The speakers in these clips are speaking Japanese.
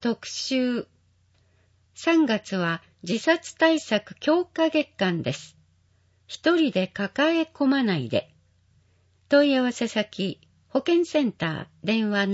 特集。3月は自殺対策強化月間です。一人で抱え込まないで。問い合わせ先、保健センター、電話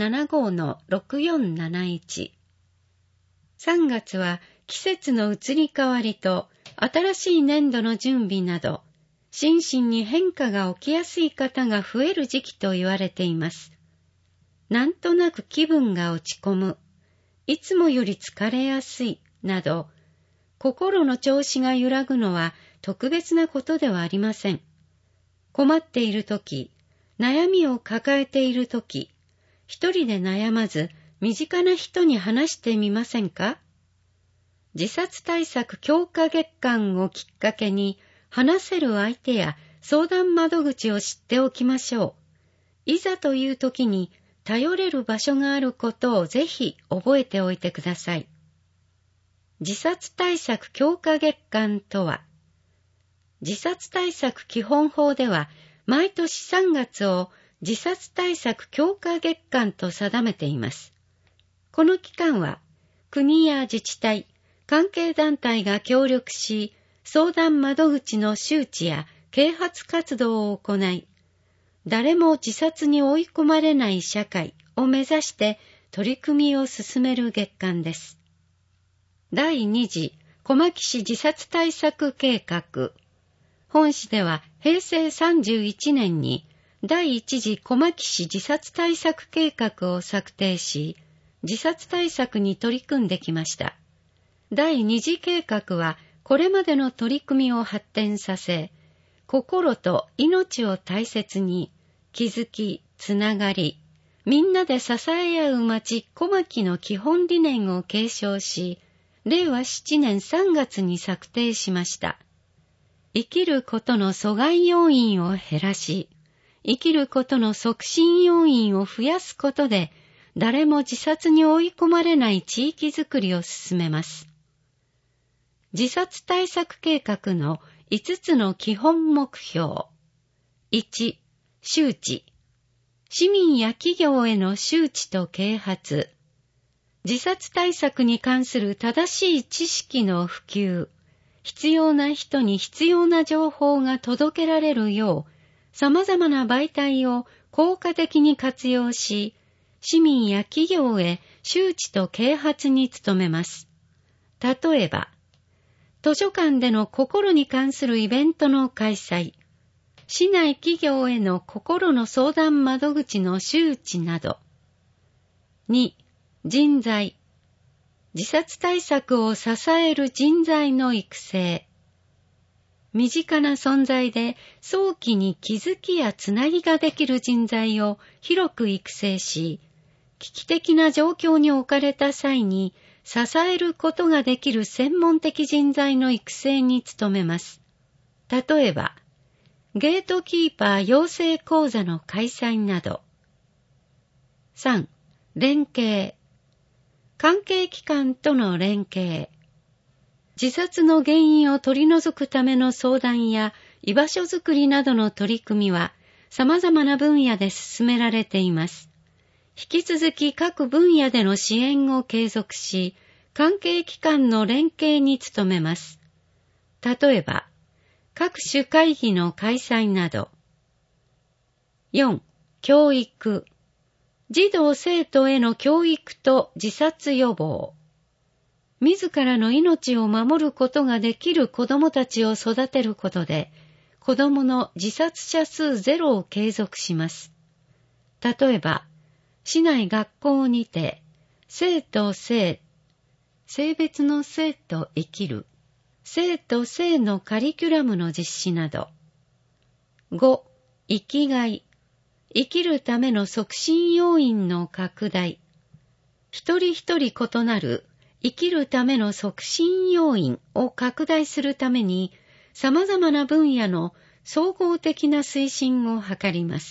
75-6471。3月は季節の移り変わりと新しい年度の準備など、心身に変化が起きやすい方が増える時期と言われています。なんとなく気分が落ち込む、いつもより疲れやすい、など、心の調子が揺らぐのは特別なことではありません。困っているとき、悩みを抱えているとき、一人で悩まず、身近な人に話してみませんか？自殺対策強化月間をきっかけに、話せる相手や相談窓口を知っておきましょう。いざというときに頼れる場所があることをぜひ覚えておいてください。自殺対策強化月間とは、自殺対策基本法では毎年3月を自殺対策強化月間と定めています。この期間は国や自治体、関係団体が協力し、相談窓口の周知や啓発活動を行い、誰も自殺に追い込まれない社会を目指して取り組みを進める月間です。第2次小牧市自殺対策計画。本市では平成31年に第1次小牧市自殺対策計画を策定し、自殺対策に取り組んできました。第2次計画はこれまでの取り組みを発展させ、心と命を大切に気づき、つながり、みんなで支え合う町小牧の基本理念を継承し、令和7年3月に策定しました。生きることの阻害要因を減らし、生きることの促進要因を増やすことで、誰も自殺に追い込まれない地域づくりを進めます。自殺対策計画の5つの基本目標。1、周知。市民や企業への周知と啓発。自殺対策に関する正しい知識の普及。必要な人に必要な情報が届けられるよう、様々な媒体を効果的に活用し、市民や企業へ周知と啓発に努めます。例えば、図書館での心に関するイベントの開催、市内企業への心の相談窓口の周知など。2、人材。自殺対策を支える人材の育成。身近な存在で早期に気づきやつなぎができる人材を広く育成し、危機的な状況に置かれた際に支えることができる専門的人材の育成に努めます。例えば、ゲートキーパー養成講座の開催など。3、連携。関係機関との連携。自殺の原因を取り除くための相談や居場所づくりなどの取り組みは様々な分野で進められています。引き続き各分野での支援を継続し、関係機関の連携に努めます。例えば、各種会議の開催など。4、教育。児童生徒への教育と自殺予防。自らの命を守ることができる子どもたちを育てることで、子どもの自殺者数ゼロを継続します。例えば、市内学校にて、性と性、性別の性と生きる、性と性のカリキュラムの実施など。5、生きがい。生きるための促進要因の拡大。一人一人異なる生きるための促進要因を拡大するために、様々な分野の総合的な推進を図ります。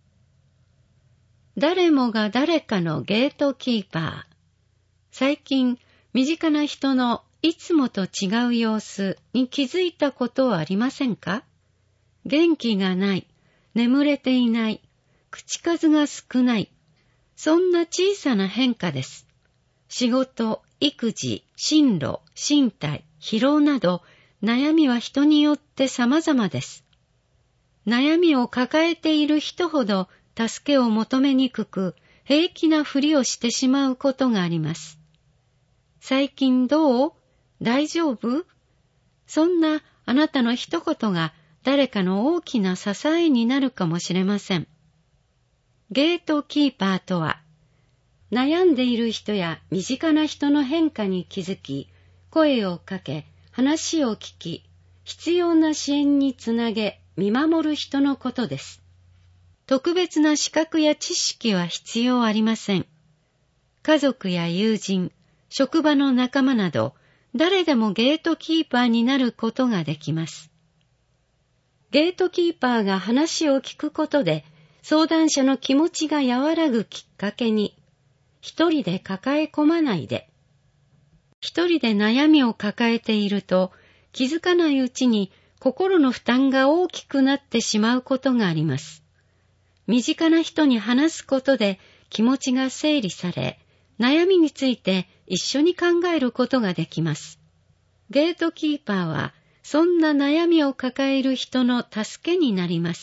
誰もが誰かのゲートキーパー。最近、身近な人のいつもと違う様子に気づいたことはありませんか？元気がない、眠れていない、口数が少ない、そんな小さな変化です。 仕事、育児、進路、身体、疲労など、悩みは人によって様々です。悩みを抱えている人ほど助けを求めにくく、平気なふりをしてしまうことがあります。最近どう？大丈夫？そんなあなたの一言が誰かの大きな支えになるかもしれません。ゲートキーパーとは、悩んでいる人や身近な人の変化に気づき、声をかけ、話を聞き、必要な支援につなげ、見守る人のことです。特別な資格や知識は必要ありません。家族や友人、職場の仲間など、誰でもゲートキーパーになることができます。ゲートキーパーが話を聞くことで、相談者の気持ちが和らぐきっかけに、一人で抱え込まないで。一人で悩みを抱えていると、気づかないうちに心の負担が大きくなってしまうことがあります。身近な人に話すことで気持ちが整理され、悩みについて一緒に考えることができます。ゲートキーパーは、そんな悩みを抱える人の助けになります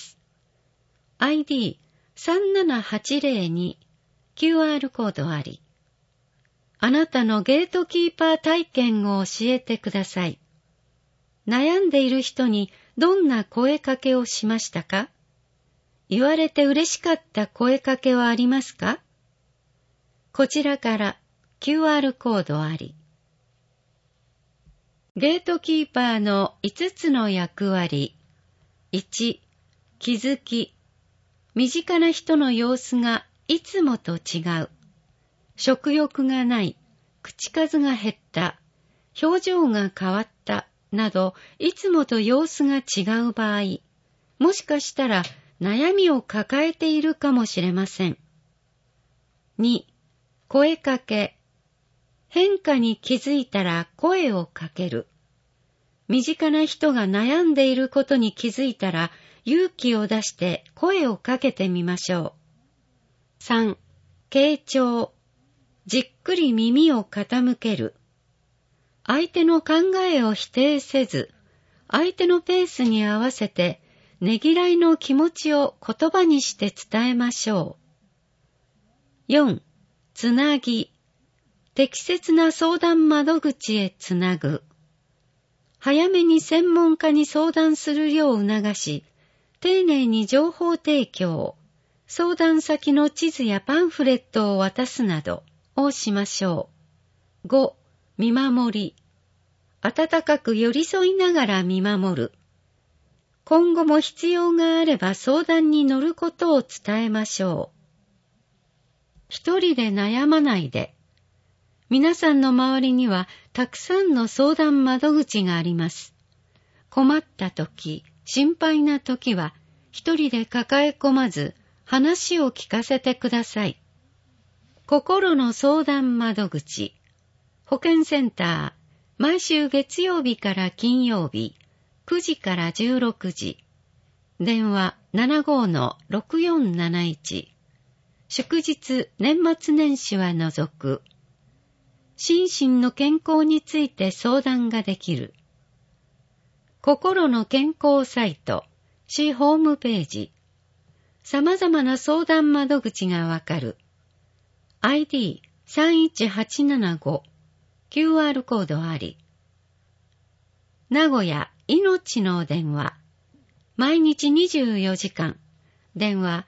。ID3780 に QR コードあり。あなたのゲートキーパー体験を教えてください。悩んでいる人にどんな声かけをしましたか？言われて嬉しかった声かけはありますか？こちらから QR コードあり。ゲートキーパーの5つの役割。1、気づき。身近な人の様子がいつもと違う。食欲がない、口数が減った、表情が変わった、など、いつもと様子が違う場合、もしかしたら悩みを抱えているかもしれません。2、声かけ。変化に気づいたら声をかける。身近な人が悩んでいることに気づいたら勇気を出して声をかけてみましょう。3、傾聴。じっくり耳を傾ける。相手の考えを否定せず、相手のペースに合わせてねぎらいの気持ちを言葉にして伝えましょう。4、つなぎ。適切な相談窓口へつなぐ。早めに専門家に相談するよう促し、丁寧に情報提供、相談先の地図やパンフレットを渡すなどをしましょう。5、見守り。温かく寄り添いながら見守る。今後も必要があれば相談に乗ることを伝えましょう。一人で悩まないで。皆さんの周りにはたくさんの相談窓口があります。困った時、心配な時は一人で抱え込まず話を聞かせてください。心の相談窓口。保健センター、毎週月曜日から金曜日、9時から16時。電話 75-6471。祝日、年末年始は除く。心身の健康について相談ができる。心の健康サイト、市ホームページ。様々な相談窓口がわかる。ID31875。QR コードあり。名古屋いのちの電話。毎日24時間。電話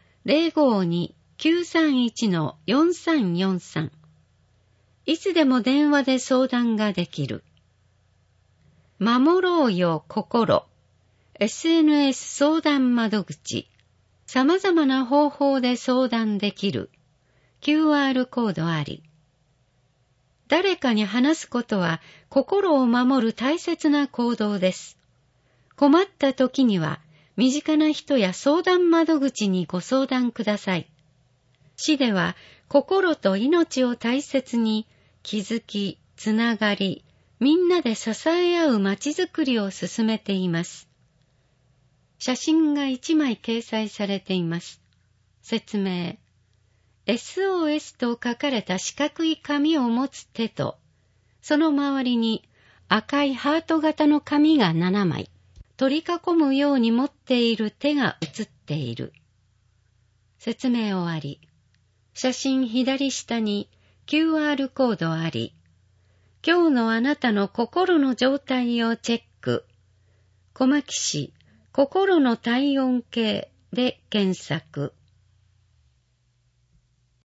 052-931-4343。いつでも電話で相談ができる。守ろうよ心。SNS 相談窓口。様々な方法で相談できる。QR コードあり。誰かに話すことは心を守る大切な行動です。困った時には身近な人や相談窓口にご相談ください。市では心と命を大切に気づき、つながり、みんなで支え合うまちづくりを進めています。写真が1枚掲載されています。説明。 SOS と書かれた四角い紙を持つ手と、その周りに赤いハート型の紙が7枚、取り囲むように持っている手が写っている。説明終わり。写真左下に QR コードあり、今日のあなたの心の状態をチェック。小牧市心の体温計で検索。